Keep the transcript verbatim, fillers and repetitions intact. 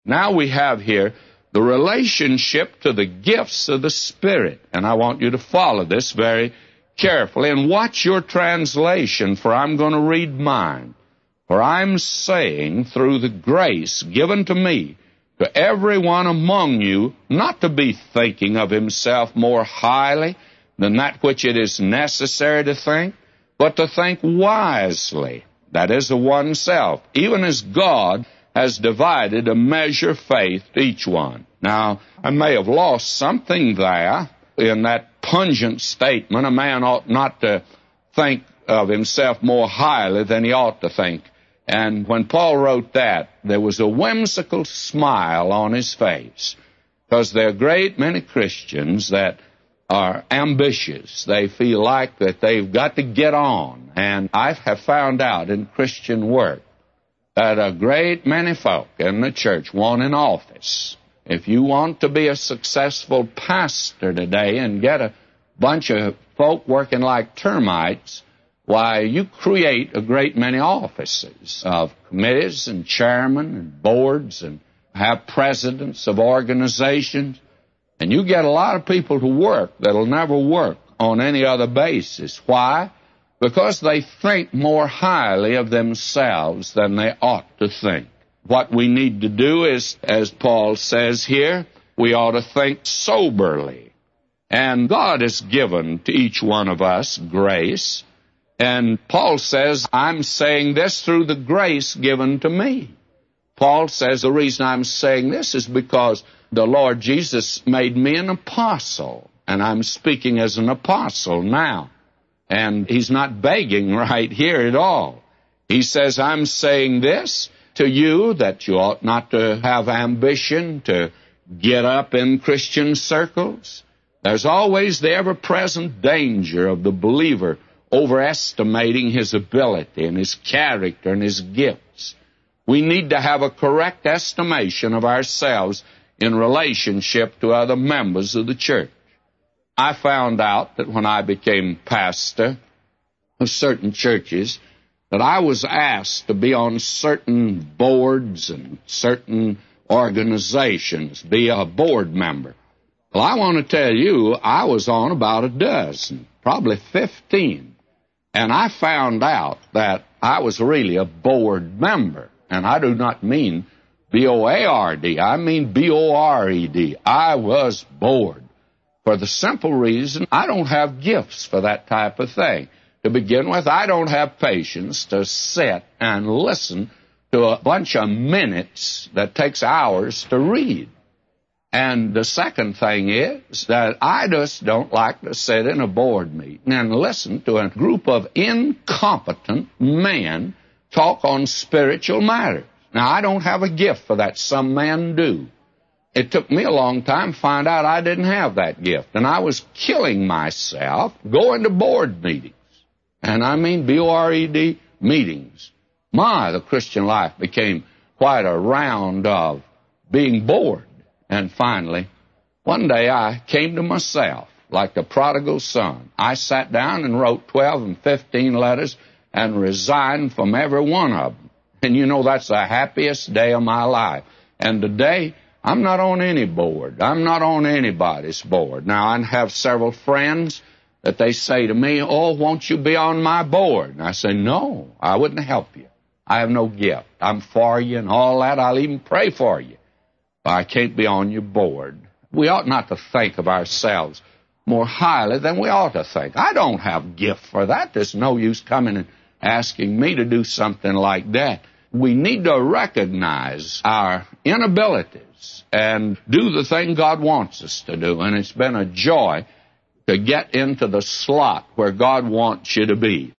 Now we have here the relationship to the gifts of the Spirit. And I want you to follow this very carefully and watch your translation, for I'm going to read mine. For I'm saying, through the grace given to me, to everyone among you, not to be thinking of himself more highly than that which it is necessary to think, but to think wisely, that is, of oneself, even as God has divided a measure of faith to each one. Now, I may have lost something there in that pungent statement, a man ought not to think of himself more highly than he ought to think. And when Paul wrote that, there was a whimsical smile on his face, because there are a great many Christians that are ambitious. They feel like that they've got to get on. And I have found out in Christian work that a great many folk in the church want an office. If you want to be a successful pastor today and get a bunch of folk working like termites, why, you create a great many offices of committees and chairmen and boards and have presidents of organizations, and you get a lot of people to work that'll never work on any other basis. Why? Because they think more highly of themselves than they ought to think. What we need to do is, as Paul says here, we ought to think soberly. And God has given to each one of us grace. And Paul says, I'm saying this through the grace given to me. Paul says the reason I'm saying this is because the Lord Jesus made me an apostle, and I'm speaking as an apostle now. And he's not begging right here at all. He says, I'm saying this to you, that you ought not to have ambition to get up in Christian circles. There's always the ever-present danger of the believer overestimating his ability and his character and his gifts. We need to have a correct estimation of ourselves in relationship to other members of the church. I found out that when I became pastor of certain churches, that I was asked to be on certain boards and certain organizations, be a board member. Well, I want to tell you, I was on about a dozen, probably fifteen. And I found out that I was really a board member. And I do not mean B O A R D. I mean B O R E D. I was bored. For the simple reason, I don't have gifts for that type of thing. To begin with, I don't have patience to sit and listen to a bunch of minutes that takes hours to read. And the second thing is that I just don't like to sit in a board meeting and listen to a group of incompetent men talk on spiritual matters. Now, I don't have a gift for that. Some men do. It took me a long time to find out I didn't have that gift. And I was killing myself going to board meetings. And I mean B O R E D meetings. My, the Christian life became quite a round of being bored. And finally, one day I came to myself like the prodigal son. I sat down and wrote twelve and fifteen letters and resigned from every one of them. And you know, that's the happiest day of my life. And today, I'm not on any board. I'm not on anybody's board. Now, I have several friends that they say to me, oh, won't you be on my board? And I say, no, I wouldn't help you. I have no gift. I'm for you and all that. I'll even pray for you. I can't be on your board. We ought not to think of ourselves more highly than we ought to think. I don't have gift for that. There's no use coming and asking me to do something like that. We need to recognize our inabilities and do the thing God wants us to do. And it's been a joy to get into the slot where God wants you to be.